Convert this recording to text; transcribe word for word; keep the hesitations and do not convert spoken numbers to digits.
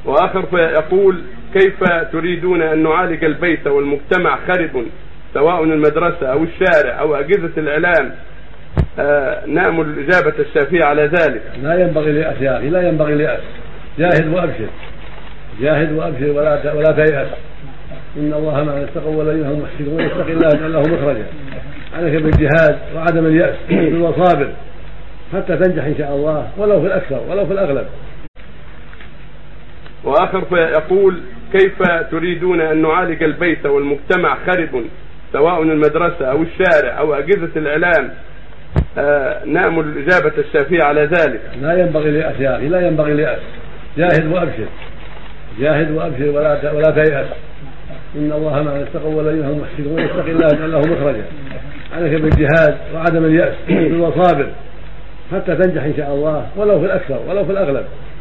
وآخر يقول: كيف تريدون أن نعالج البيت والمجتمع خرب، سواء المدرسة أو الشارع أو أجهزة الإعلام؟ آه نأمل الإجابة الشافية على ذلك. لا ينبغي ليأس يا أخي، لا ينبغي ليأس. جاهد وأبشر، جاهد وأبشر ولا ولا تيأس. إن الله مع اتقوا والذين هم محسنون، واتق الله يجعل له مخرجا. عليك بالجهاد وعدم اليأس وصابر حتى تنجح إن شاء الله، ولو في الأكثر ولو في الأغلب. وآخر يقول: كيف تريدون أن نعالج البيت والمجتمع خرب، سواء المدرسة أو الشارع أو أجهزة الإعلام؟ آه نأمل الإجابة الشافية على ذلك. لا ينبغي ليأس يا أخي، لا ينبغي ليأس. جاهد وأبشر، جاهد وأبشر ولا ولا تيأس. إن الله مع اتقوا والذين هم محسنون، واتق الله يجعل له مخرجا. عليك بالجهاد وعدم اليأس وصابر حتى تنجح إن شاء الله، ولو في الأكثر ولو في الأغلب.